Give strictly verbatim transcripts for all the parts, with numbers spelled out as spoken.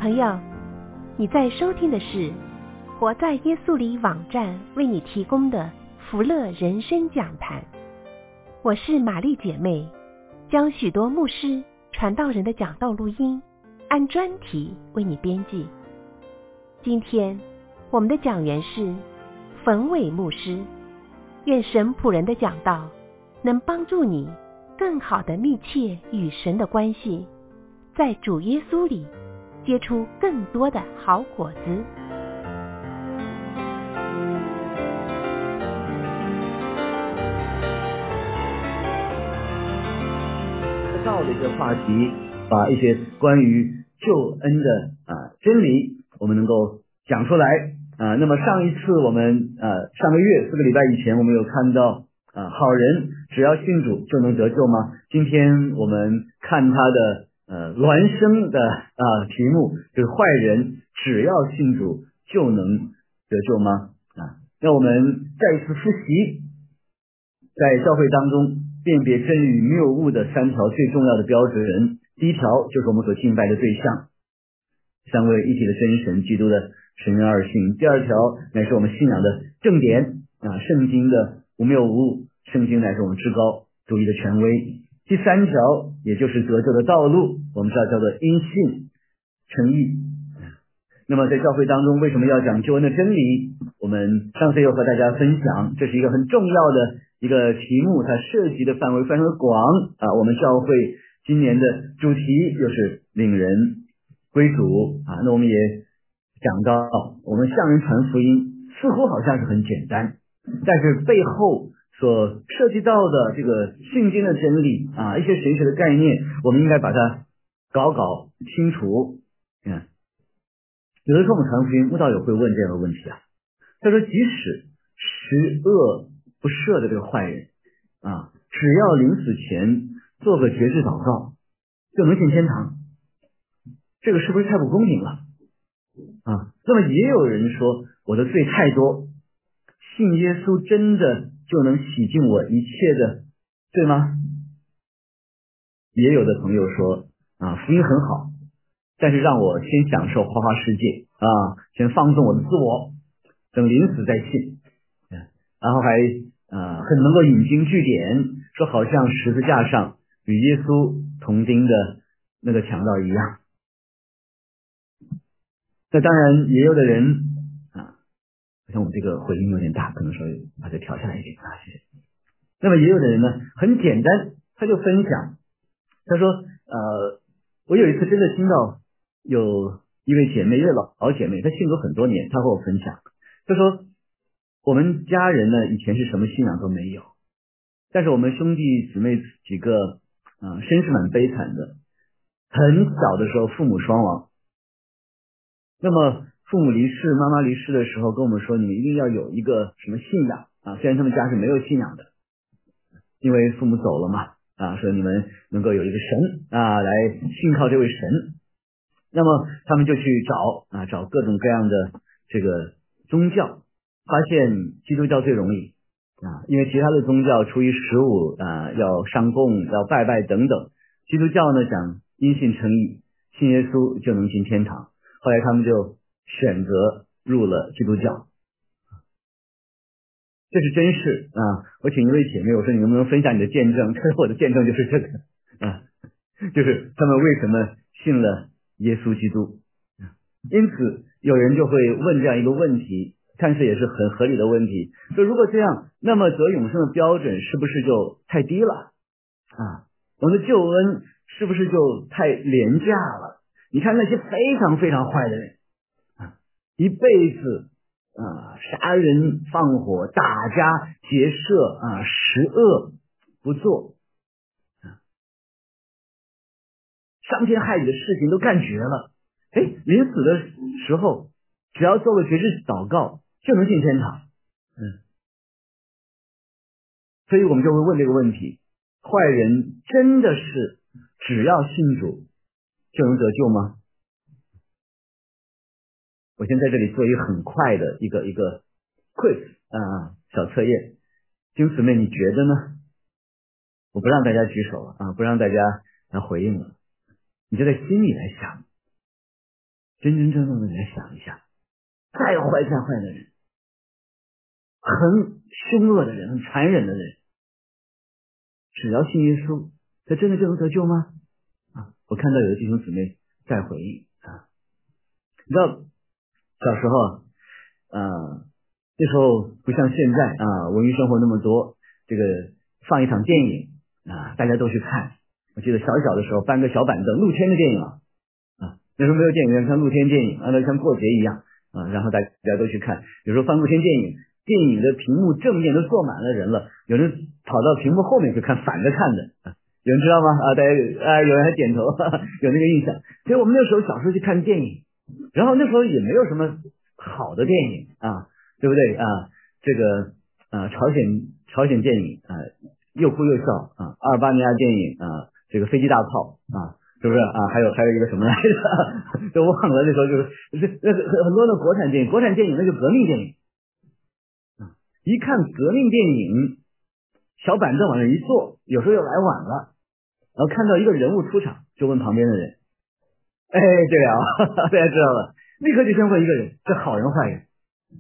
朋友，你在收听的是活在耶稣里网站为你提供的福乐人生讲坛。我是玛丽姐妹，将许多牧师传道人的讲道录音按专题为你编辑。今天我们的讲员是冯伟牧师，愿神仆人的讲道能帮助你更好的密切与神的关系，在主耶稣里结出更多的好果子。 道的一个话题，把一些关于救恩的啊真理，我们能够讲出来啊。那么上一次我们呃上个月四个礼拜以前，我们有看到啊好人只要信主就能得救吗？今天我们看他的呃孪生的啊题目，就是坏人只要信主就能得救吗？啊，那我们再一次复习在教会当中辨别真与谬误的三条最重要的标准。第一条就是我们所敬拜的对象，三位一体的真神基督的神人二性。第二条乃是我们信仰的正典啊，圣经的无谬无误，圣经乃是我们至高独一的权威。第三条也就是得救的道路，我们知道叫做因信称义。那么在教会当中为什么要讲救恩的真理？我们上次又和大家分享，这是一个很重要的一个题目，它涉及的范围非常的广啊。我们教会今年的主题就是领人归主啊。那我们也讲到，我们向人传福音似乎好像是很简单，但是背后所涉及到的这个圣经的真理啊，一些神学的概念，我们应该把它搞搞清楚。嗯，有的时候我们传福音，慕道友会问这样的问题啊。他说，即使十恶不赦的这个坏人啊，只要临死前做个绝志祷告，就能进天堂，这个是不是太不公平了啊？那么也有人说，我的罪太多，信耶稣真的就能洗净我一切的罪吗？也有的朋友说啊，福音很好，但是让我先享受花花世界啊，先放纵我的自我，等临死再信。然后还呃很能够引经据典，说好像十字架上与耶稣同钉的那个强盗一样。那当然也有的人啊，好像我这个回音有点大，可能说把它调下来一点啊，谢谢。那么也有的人呢，很简单，他就分享，他说呃我有一次真的听到有一位姐妹，一位老老姐妹，她信主很多年，她和我分享，她说我们家人呢以前是什么信仰都没有，但是我们兄弟姊妹几个啊、呃，身世蛮悲惨的，很小的时候父母双亡，那么父母离世，妈妈离世的时候跟我们说，你们一定要有一个什么信仰啊，虽然他们家是没有信仰的，因为父母走了嘛啊，说你们能够有一个神啊来信靠这位神。那么他们就去找啊找各种各样的这个宗教，发现基督教最容易啊，因为其他的宗教初一十五啊要上供要拜拜等等，基督教呢讲因信称义，信耶稣就能进天堂。后来他们就选择入了基督教，这是真事啊！我请一位姐妹，我说你能不能分享你的见证？她说我的见证就是这个啊，就是他们为什么信了耶稣基督。因此有人就会问这样一个问题，看似也是很合理的问题，说如果这样，那么得永生的标准是不是就太低了啊？我们的救恩是不是就太廉价了？你看那些非常非常坏的人啊，一辈子啊杀人放火打家劫舍啊十恶不作啊，伤天害理的事情都干绝了，哎，临死的时候只要做个绝志祷告就能进天堂。嗯，所以我们就会问这个问题，坏人真的是只要信主就能得救吗？我先在这里做一个很快的一个一个 quiz 啊小测验，弟兄姊妹你觉得呢？我不让大家举手了啊，不让大家来回应了，你就在心里来想， 真真正正的来想一下，再坏再坏的人，很凶恶的人，很残忍的人，只要信耶稣，他真的就能得救吗？啊，我看到有的弟兄姊妹在回应啊，你知道小时候呃那时候不像现在啊，文娱生活那么多，这个放一场电影啊，大家都去看。我记得小小的时候搬个小板凳，露天的电影啊，啊，那时候没有电影院，看露天电影啊，那像过节一样啊，然后大家都去看。有时候放露天电影，电影的屏幕正面都坐满了人了，有人跑到屏幕后面去看，反着看的啊，有人知道吗？啊，大家啊，有人还点头，哈哈，有那个印象。所以我们那时候小时候去看电影，然后那时候也没有什么好的电影啊，对不对啊？这个啊，朝鲜朝鲜电影啊，又哭又笑啊，阿尔巴尼亚电影啊，这个飞机大炮啊，是不是啊？还有还有一个什么来着？都忘了。那时候就是那那很多的国产电影，国产电影那就革命电影啊，一看革命电影，小板凳往那一坐，有时候又来晚了，然后看到一个人物出场，就问旁边的人，哎，对了，大家知道了，立刻就先问一个人，是好人坏人。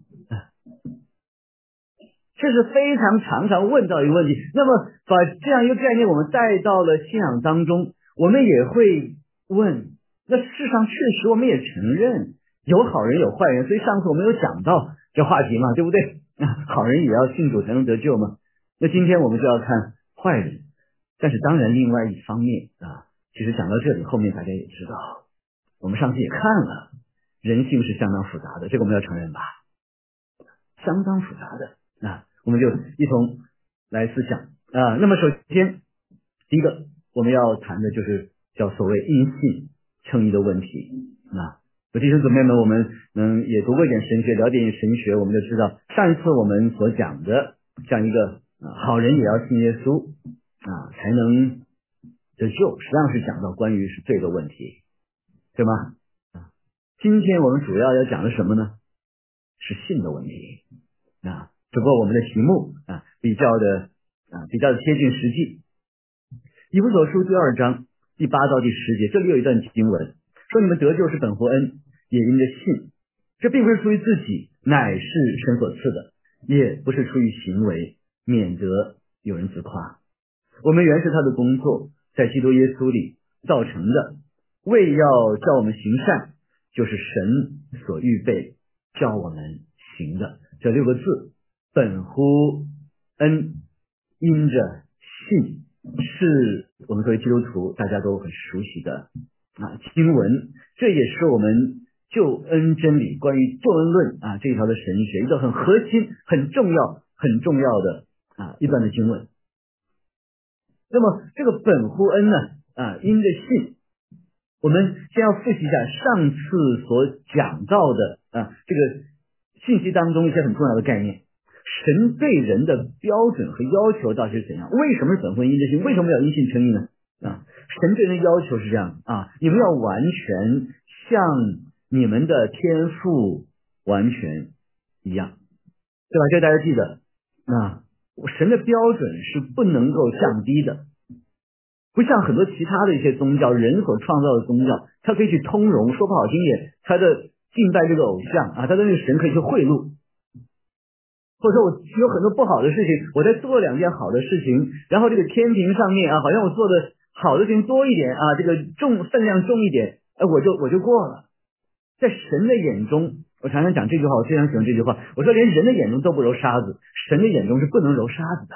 这是非常常常问到一个问题。那么把这样一个概念我们带到了信仰当中，我们也会问，那事实上确实我们也承认有好人有坏人，所以上次我们有讲到这话题嘛，对不对？好人也要信主才能得救嘛。那今天我们就要看坏人，但是当然另外一方面啊，其实讲到这里后面大家也知道，我们上次也看了，人性是相当复杂的，这个我们要承认吧，相当复杂的啊。我们就一同来思想啊。那么首先第一个我们要谈的就是叫所谓因信称义的问题啊。有弟兄姊妹们，我们能也读过一点神学，了解一点神学，我们就知道上一次我们所讲的这样一个、啊、好人也要信耶稣啊才能得救，实际上是讲到关于是罪的问题，对吗？啊，今天我们主要要讲的什么呢？是信的问题啊。只不过我们的题目啊比较的啊比较的贴近实际。以弗所书第二章第八到第十节，这里有一段经文说，你们得救是本乎恩，也因着信。这并不是出于自己，乃是神所赐的，也不是出于行为，免得有人自夸。我们原是他的工作，在基督耶稣里造成的，为要叫我们行善，就是神所预备叫我们行的。这六个字，本乎恩，因着信，是我们作为基督徒大家都很熟悉的啊经文，这也是我们救恩真理关于救恩论啊这一条的神学一个很核心很重要很重要的啊一段的经文。那么这个本乎恩呢啊因着信，我们先要复习一下上次所讲到的啊这个信息当中一些很重要的概念。神对人的标准和要求到底是怎样？为什么是本乎因着信？为什么要因信称义呢？啊，神对人的要求是这样啊，你们要完全像你们的天父完全一样，对吧？这个大家记得啊，神的标准是不能够降低的，不像很多其他的一些宗教，人所创造的宗教，它可以去通融，说不好听点，他的敬拜这个偶像啊，他的那个神可以去贿赂。或者说我有很多不好的事情，我在做两件好的事情，然后这个天平上面啊，好像我做的好的事情多一点啊，这个重分量重一点，哎，我就我就过了。在神的眼中，我常常讲这句话，我非常喜欢这句话，我说连人的眼中都不揉沙子，神的眼中是不能揉沙子的。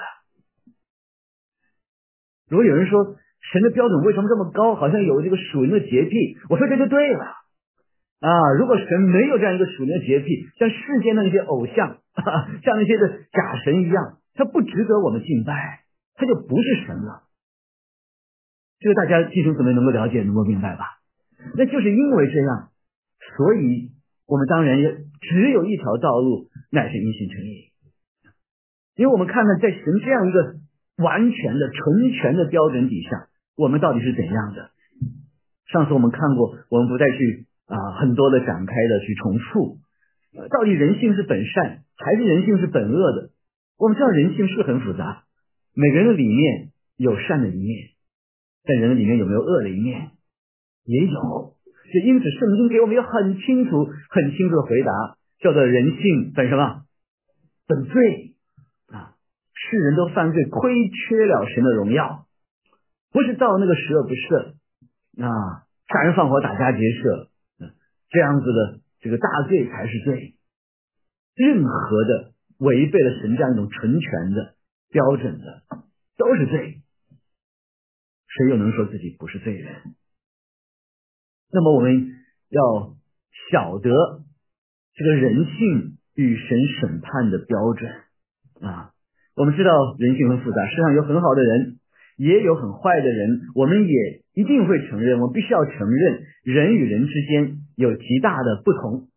如果有人说神的标准为什么这么高，好像有这个属灵的洁癖，我说这就对了啊！如果神没有这样一个属灵的洁癖，像世间的那些偶像，像那些的假神一样，他不值得我们敬拜，他就不是神了。这个大家弟兄姊妹能够了解，能够明白吧？那就是因为这样，所以我们当然也只有一条道路，乃是因信称义。因为我们看看在神这样一个完全的纯全的标准底下，我们到底是怎样的。上次我们看过，我们不再去啊很多的展开的去重复，呃，到底人性是本善还是人性是本恶的？我们知道人性是很复杂，每个人的里面有善的一面，但人的里面有没有恶的一面？也有。 就因此圣经给我们有很清楚很清楚的回答，叫做人性本什么？本罪啊！世人都犯罪，亏缺了神的荣耀，不是造那个十恶不赦啊，杀人放火打家劫舍，啊，这样子的这个大罪才是罪。任何的违背了神这样一种纯全的标准的都是罪，谁又能说自己不是罪人？那么我们要晓得这个人性与神审判的标准啊。我们知道人性很复杂，世上有很好的人，也有很坏的人，我们也一定会承认，我们必须要承认人与人之间有极大的不同。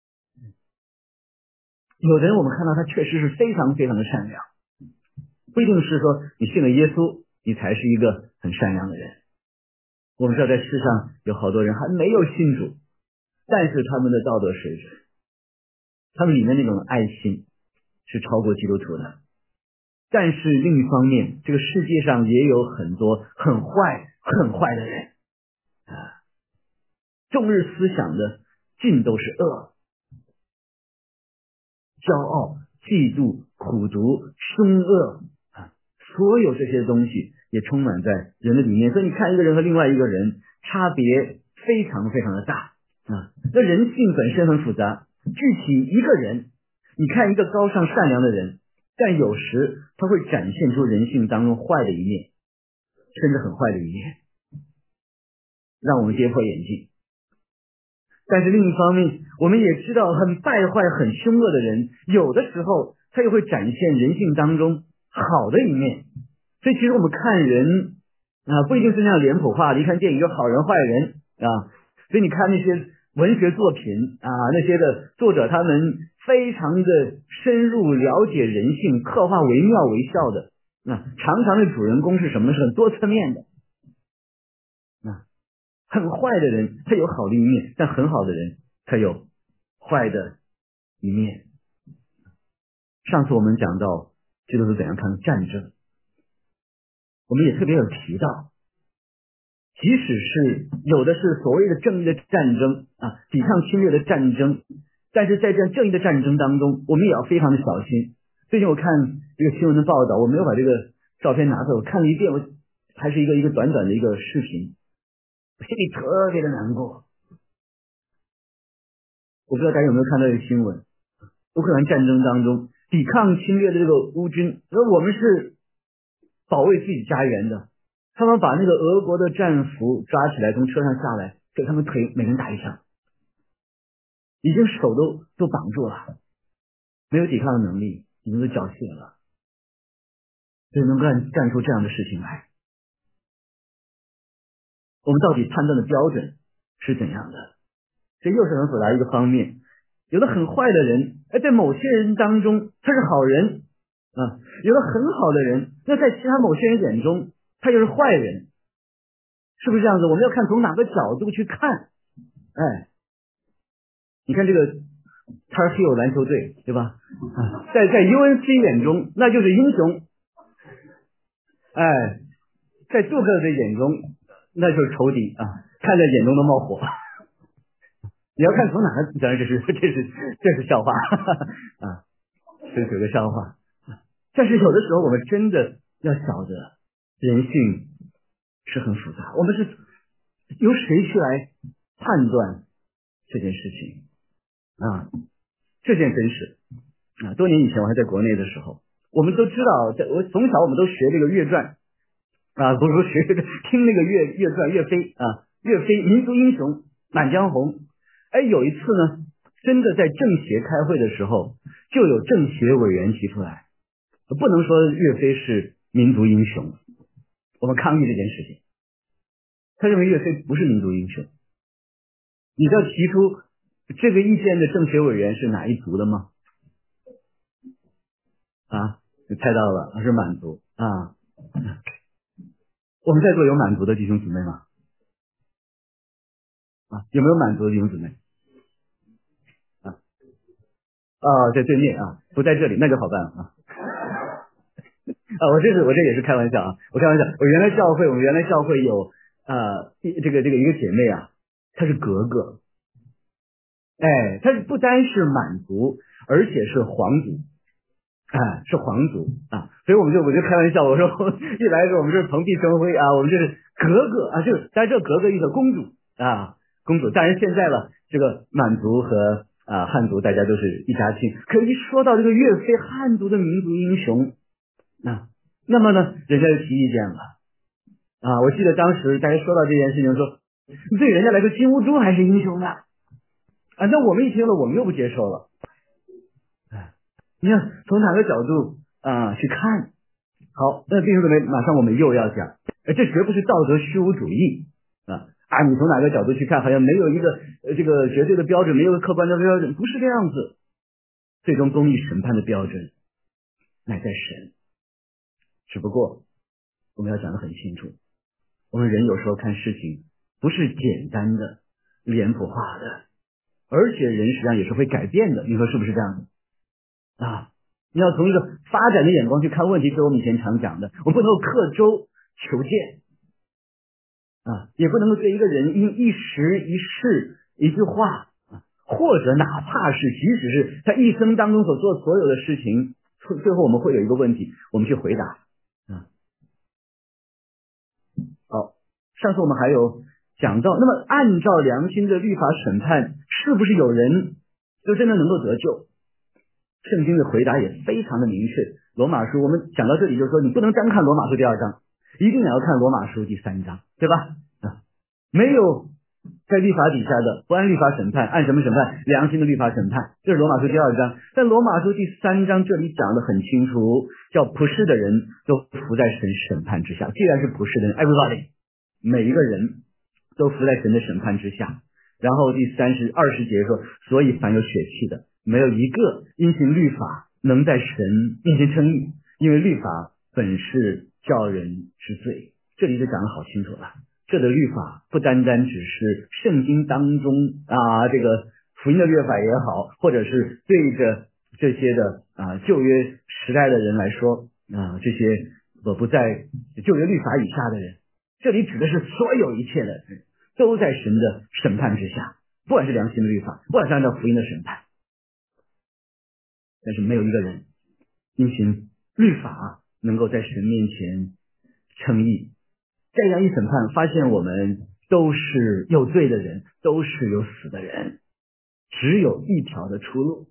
有的人我们看到他确实是非常非常的善良，不一定是说你信了耶稣你才是一个很善良的人。我们知道在世上有好多人还没有信主，但是他们的道德水准，他们里面那种爱心是超过基督徒的。但是另一方面，这个世界上也有很多很坏很坏的人啊，终日思想的尽都是恶，骄傲、嫉妒、苦毒、凶恶啊，所有这些东西也充满在人的里面。所以你看一个人和另外一个人差别非常非常的大啊。那人性本身很复杂，具体一个人，你看一个高尚善良的人，但有时他会展现出人性当中坏的一面，甚至很坏的一面，让我们跌破眼镜。但是另一方面，我们也知道很败坏很凶恶的人，有的时候他又会展现人性当中好的一面。所以其实我们看人啊，不一定是那样脸谱化的，一看电影有好人坏人啊。所以你看那些文学作品啊，那些的作者他们非常的深入了解人性，刻画惟妙惟肖的啊，常常的主人公是什么？是很多侧面的啊。很坏的人他有好的一面，但很好的人他有坏的一面。上次我们讲到基督徒怎样看战争，我们也特别有提到，即使是有的是所谓的正义的战争啊，抵抗侵略的战争，但是在这样正义的战争当中，我们也要非常的小心。最近我看这个新闻的报道，我没有把这个照片拿出来，我看了一遍，我还是一个一个短短的一个视频，心里特别的难过。我不知道大家有没有看到这个新闻，乌克兰战争当中抵抗侵略的这个乌军，而我们是保卫自己家园的，他们把那个俄国的战俘抓起来，从车上下来，给他们腿每人打一枪，已经手都都绑住了，没有抵抗的能力，已经都缴械了，所以能干干出这样的事情来，我们到底判断的标准是怎样的？这又是很复杂一个方面。有的很坏的人，在某些人当中他是好人啊，有的很好的人，那在其他某些人眼中他又是坏人，是不是这样子？我们要看从哪个角度去看。哎，你看这个 Tar Heel 篮球队，对吧？啊、在在 U N C 眼中那就是英雄，哎，在杜克的眼中那就是仇敌啊，看在眼中都冒火。你要看从哪个，当然这是这是这是笑话啊，这是个笑话。但是有的时候我们真的要晓得，人性是很复杂，我们是由谁去来判断这件事情啊？这件真实啊！多年以前我还在国内的时候，我们都知道，在我从小我们都学这个乐传啊，不是说学这个听那个乐乐传岳飞啊，岳飞民族英雄满江红。哎，有一次呢，真的在政协开会的时候，就有政协委员提出来，不能说岳飞是民族英雄，我们抗议这件事情。他认为岳飞不是民族英雄。你知道提出这个意见的政协委员是哪一族的吗？啊，你猜到了，是满族啊。我们在座有满族的弟兄姊妹吗？啊，有没有满族的弟兄姊妹？啊，哦，在对面啊，不在这里，那就好办了啊。啊，我这是我这也是开玩笑啊，我开玩笑。我原来教会，我们原来教会有呃这个这个一个姐妹啊， 他是格格，哎，他是不单是满族，而且是皇族，哎，是皇族啊，所以我们就我就开玩笑，我说一来的时候我们是蓬荜生辉啊，我们就是格格啊，就是大家知道格格意思公主啊，公主。当然现在了，这个满族和啊汉族大家都是一家亲，可一说到这个岳飞汉族的民族英雄，啊，那么呢，人家就提意见了啊。我记得当时大家说到这件事情说，对人家来说金兀术还是英雄呢啊，那我们一听了，我们又不接受了。哎，你看从哪个角度啊去看？好，那弟兄姊妹，马上我们又要讲，呃，这绝不是道德虚无主义啊啊！你从哪个角度去看，好像没有一个呃这个绝对的标准，没有个客观的标准，不是这样子。最终公义审判的标准乃在神，只不过我们要讲得很清楚，我们人有时候看事情不是简单的脸谱化的，而且人实际上也是会改变的，你说是不是这样的啊？你要从一个发展的眼光去看问题，是我们以前常讲的，我们不能够刻舟求剑啊，也不能够对一个人因一时一事一句话啊，或者哪怕是即使是他一生当中所做所有的事情，最后我们会有一个问题，我们去回答啊。好，上次我们还有讲到，那么按照良心的律法审判，是不是有人就真的能够得救？圣经的回答也非常的明确。罗马书我们讲到这里就是说，你不能单看罗马书第二章，一定也要看罗马书第三章，对吧？啊，没有在律法底下的不按律法审判，按什么审判？良心的律法审判，这是罗马书第二章。但罗马书第三章这里讲得很清楚，叫普世的人都服在神审判之下。既然是普世的人 ，everybody， 每一个人都服在神的审判之下。然后第三十二十节说，所以凡有血气的，没有一个因行律法能在神面前称义，因为律法本是叫人知罪。这里就讲得好清楚了。这的律法不单单只是圣经当中啊，这个福音的律法也好，或者是对着这些的啊旧约时代的人来说啊，这些我不在旧约律法以下的人，这里指的是所有一切的人都在神的审判之下，不管是良心的律法，不管是按照福音的审判，但是没有一个人因行律法能够在神面前称义。这样一审判，发现我们都是有罪的人，都是有死的人，只有一条的出路。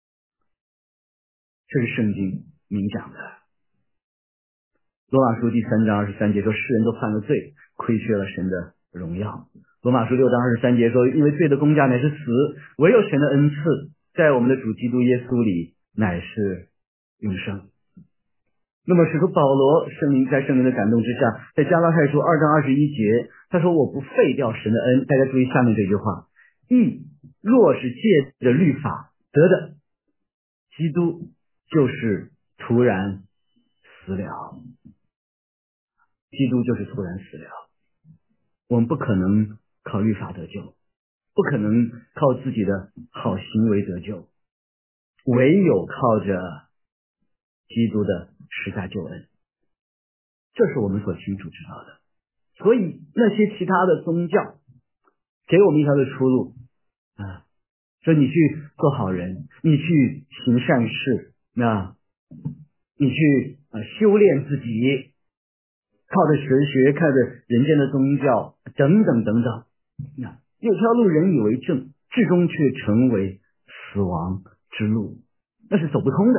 这是圣经明讲的。罗马书第三章二十三节说，世人都犯了罪，亏缺了神的荣耀。罗马书六章二十三节说，因为罪的工价乃是死，唯有神的恩赐在我们的主基督耶稣里乃是永生。那么使徒保罗圣灵在圣灵的感动之下，在加拉太书二章二十一节，他说我不废掉神的恩。大家注意下面这句话，义若是借着律法得的，基督就是突然死了，基督就是突然死了。我们不可能靠律法得救，不可能靠自己的好行为得救，唯有靠着基督的十架救恩，这是我们所清楚知道的。所以那些其他的宗教给我们一条的出路啊，说你去做好人，你去行善事，那你去啊修炼自己，靠着神学，靠着人间的宗教等等等等，那有条路人以为正，至终却成为死亡之路，那是走不通的。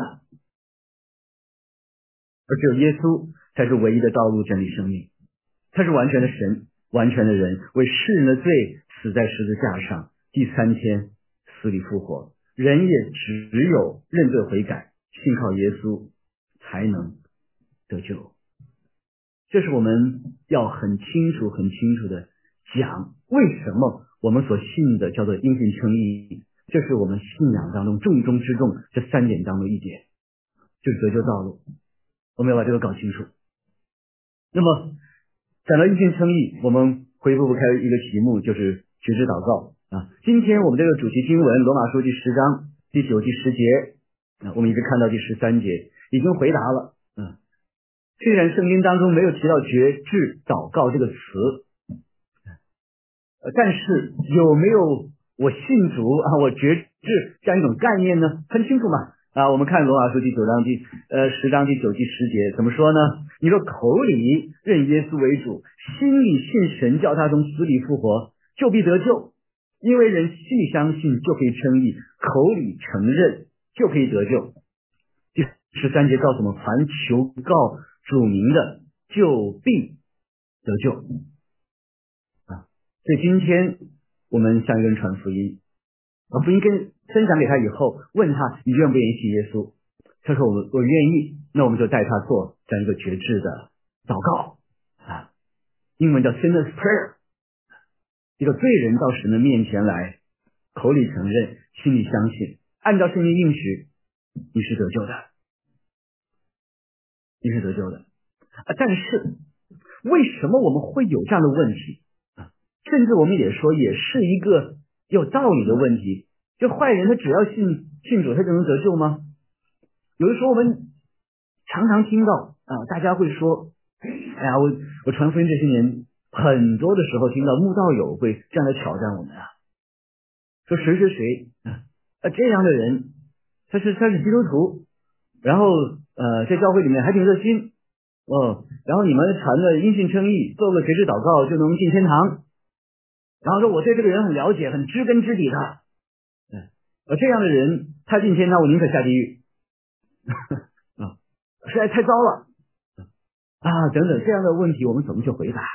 而只有耶稣才是唯一的道路、真理、生命。他是完全的神，完全的人，为世人的罪死在十字架上，第三天死里复活。人也只有认罪悔改，信靠耶稣才能得救。这是我们要很清楚很清楚的讲，为什么我们所信的叫做因信称义，这是我们信仰当中重中之重，这三点当中一点，就是得救道路。我们要把这个搞清楚。那么讲到因信称义，我们回复不开一个题目，就是觉知祷告啊。今天我们这个主题经文罗马书第十章第九第十节啊，我们一直看到第十三节已经回答了。嗯，虽然圣经当中没有提到觉知祷告这个词， 但是有没有我信主啊，我觉知这样一种概念呢？很清楚嘛。啊，我们看罗马书第九章第呃十章第九第十节怎么说呢？你说口里认耶稣为主，心里信神叫他从死里复活，就必得救。因为人心里相信就可以称义，口里承认就可以得救。第十三节告诉我们，凡求告主名的，就必得救。啊，所以今天我们向一个人传福音，而福音跟分享给他以后，问他你愿不愿意信耶稣？他说我我愿意，那我们就带他做这样一个决志的祷告啊，英文叫 sinner's prayer。一个罪人到神的面前来，口里承认，心里相信，按照圣经应许，你是得救的，你是得救的啊！但是为什么我们会有这样的问题啊？甚至我们也说，也是一个有道理的问题。就坏人他只要信信主，他就能得救吗？有的时候我们常常听到啊，大家会说，哎呀，我我传福音这些年，很多的时候听到慕道友会这样来挑战我们啊，说谁谁谁啊这样的人，他是他是基督徒，然后呃在教会里面还挺热心哦，然后你们传的因信称义，做个决志祷告就能进天堂，然后说我对这个人很了解，很知根知底的，嗯，呃这样的人他进天堂，我宁可下地狱啊，实在太糟了啊等等这样的问题，我们怎么去回答？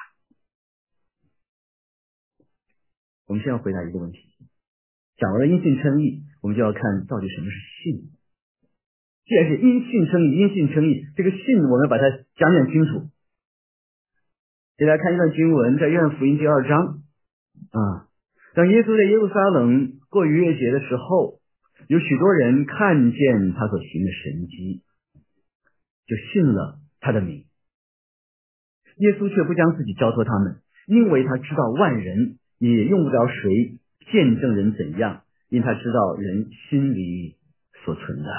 我们先要回答一个问题，讲完了因信称义，我们就要看到底什么是信。既然是因信称义，因信称义，这个信我们把它讲讲清楚。给大家看一段经文，在约翰福音第二章啊，当耶稣在耶路撒冷过逾越节的时候，有许多人看见他所行的神迹，就信了他的名。耶稣却不将自己交托他们，因为他知道万人，也用不着谁见证人怎样，因他知道人心里所存的。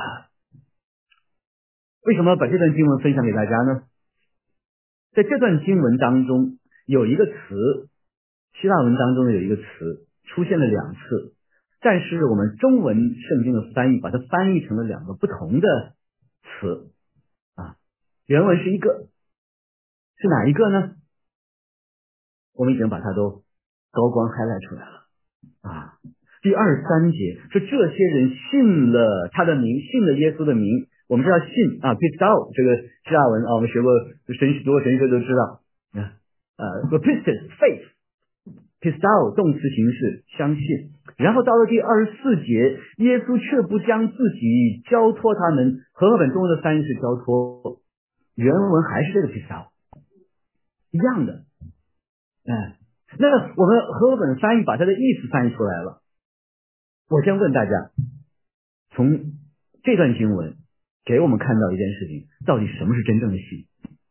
为什么把这段经文分享给大家呢？在这段经文当中有一个词，希腊文当中有一个词出现了两次，但是我们中文圣经的翻译把它翻译成了两个不同的词啊。原文是一个，是哪一个呢？我们已经把它都高光 highlight 出来了啊。第二十三节说这些人信了他的名，信了耶稣的名。我们知道信啊 pistou 这个希腊文啊，我们学过神读过神学都知道啊，呃 pistis faith pistou 动词形式相信。然后到了第二十四节，耶稣却不将自己交托他们，和合本中文的翻译是交托，原文还是这个 pistou 一样的。哎，那我们和合本翻译把它的意思翻译出来了。我先问大家，从这段经文给我们看到一件事情，到底什么是真正的信？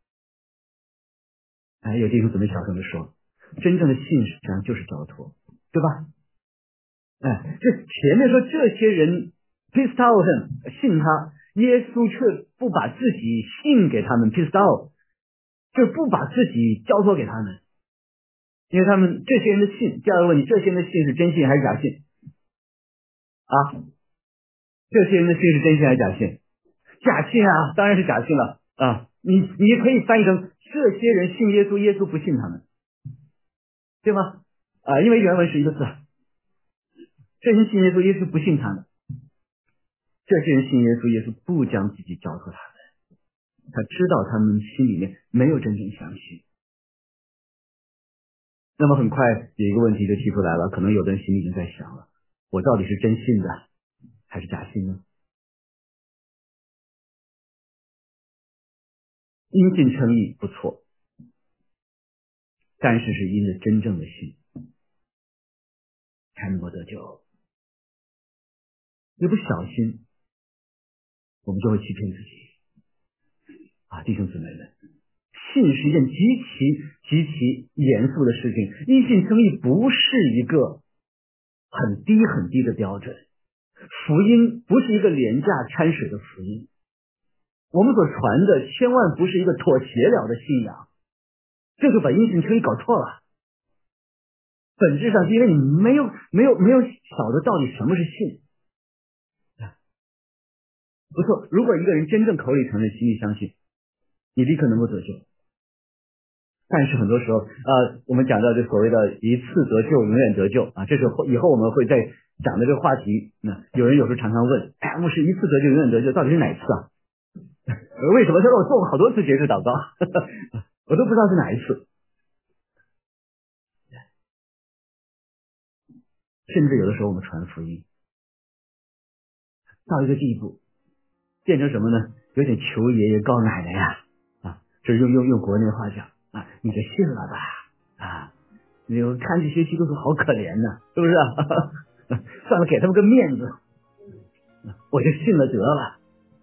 哎，有弟兄姊妹小声的说，真正的信实际上就是交托，对吧？哎，这前面说这些人 pistou 信他，耶稣却不把自己信给他们 pistou， 就不把自己交托给他们，因为他们这些人的信。第二个问题，这些人的信是真信还是假信啊？这些人的信是真信还是假信？假信啊，当然是假信了啊！你你可以翻译成这些人信耶稣，耶稣不信他们，对吗？啊，因为原文是一个字，这些人信耶稣，耶稣不信他们。这些人信耶稣，耶稣不将自己交托他们，他知道他们心里面没有真正相信。那么很快有一个问题就提出来了，可能有的人心里已经在想了，我到底是真信的还是假信呢？因信称义不错，但是是因着真正的信才能够得救。一不小心我们就会欺骗自己啊，弟兄姊妹们，信是一件极其极其严肃的事情，因信称义不是一个很低很低的标准，福音不是一个廉价掺水的福音，我们所传的千万不是一个妥协了的信仰，这就把因信称义搞错了。 本质上是因为你没有没有没有晓得到底什么是信。不错，如果一个人真正口里承认，心里相信，你立刻能够得救。但是很多时候，呃，我们讲到这所谓的一次得救，永远得救啊，这是以后我们会再讲的这个话题。那有人有时候常常问，哎，牧师，一次得救，永远得救，到底是哪一次啊？为什么？他说我做过好多次决志祷告，我都不知道是哪一次。甚至有的时候我们传福音到一个地步，变成什么呢？有点求爷爷告奶奶呀，啊，这用用用国内话讲啊，你就信了吧，啊，你看这些基督徒好可怜呢，是不是啊？算了，给他们个面子，我就信了得了，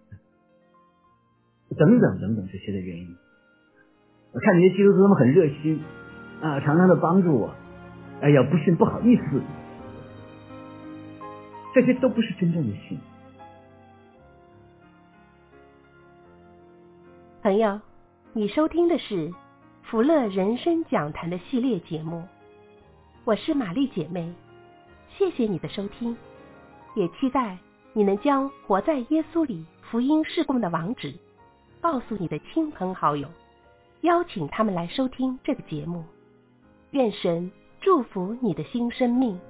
等等等等这些的原因。我看这些基督徒他们很热心啊，常常的帮助我，哎呀，不信不好意思，这些都不是真正的信。 朋友，你收听的是福乐人生讲坛的系列节目，我是玛丽姐妹，谢谢你的收听，也期待你能将活在耶稣里福音事工的网址告诉你的亲朋好友，邀请他们来收听这个节目。愿神祝福你的新生命。